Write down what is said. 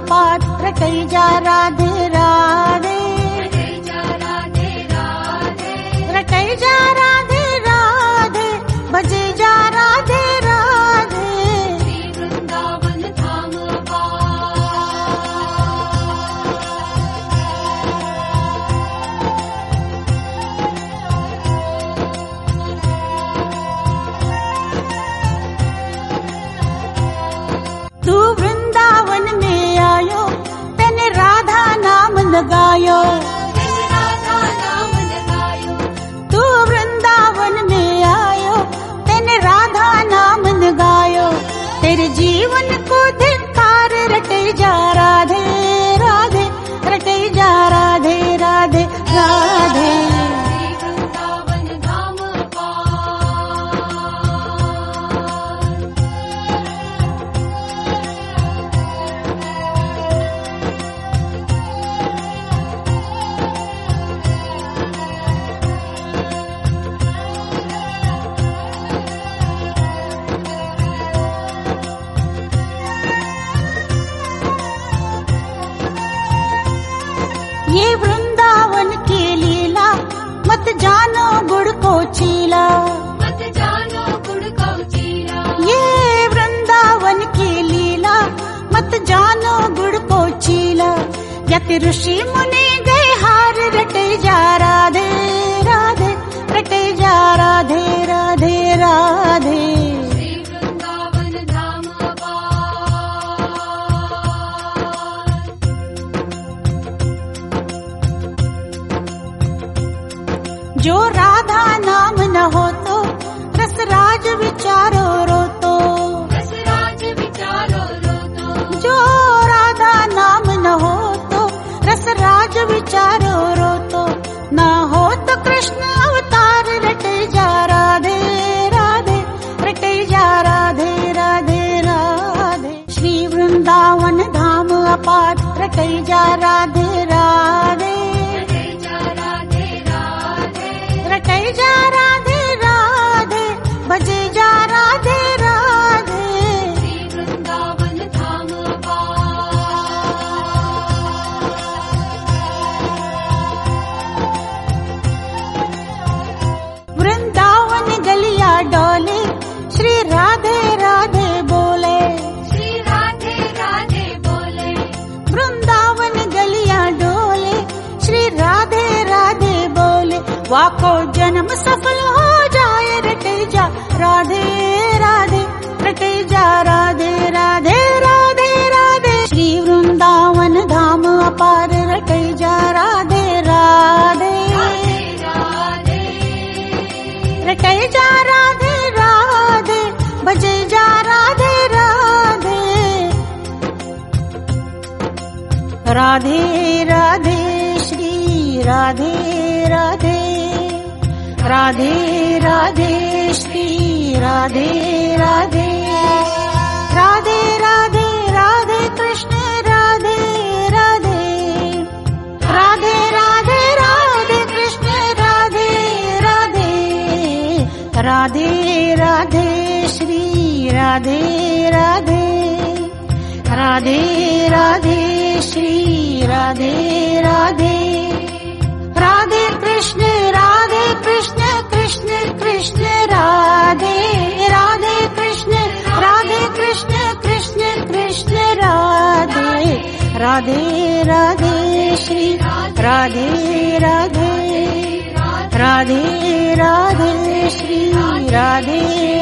अपार रटई जा राधे राधे, रटई जा राधे राधे, बजे जा राधे राधे। वृंदावन धाम तू वृंदावन में आयो, तेने राधा नाम लगायो, तू वृंदावन में आयो, तेने राधा नाम लगायो। तेरे जीवन को धिक्कार रटे जा राधे राधे, रटे जा राधे राधे राधे। ये वृंदावन की लीला मत जानो गुड़ को चीला, मत जानो गुड़ को चीला। ये वृंदावन की लीला मत जानो गुड़ को चीला। यत ऋषि मुनि गए हार रटे जा राधे राधे, रटे जा राधे राधे राधे। जो राधा नाम न हो तो रसराज विचारो रो तो, रसराज विचारो रो तो। जो राधा नाम न हो तो रसराज विचारो रो तो। न हो तो कृष्ण अवतार रटे जा राधे राधे, रटे जा राधे राधे राधे। श्री वृंदावन धाम अपार रटे जा राधे राधे, रटई जा राधे राधे, बजे जा राधे राधे। वृंदावन धाम वृंदावन गलिया डोले, श्री राधे राधे बोले, श्री राधे राधे बोले। वृंदावन गलिया डोले, श्री राधे राधे बोले। वाको जन्म सफल हो जाए रटे जा राधे राधे, रटे जा राधे राधे राधे राधे। श्री वृंदावन धाम अपार रटे जा राधे राधे, रटे जा राधे राधे, बजे जा राधे राधे। राधे राधे श्री राधे राधे, राधे राधे श्री राधे राधे। राधे राधे राधे कृष्ण राधे राधे, राधे राधे राधे कृष्ण राधे राधे। राधे राधे श्री राधे राधे, राधे राधे श्री राधे राधे। राधे कृष्ण कृष्ण कृष्ण राधे, राधे कृष्ण कृष्ण कृष्ण राधे। राधे राधे श्री राधे राधे, राधे राधे श्री राधे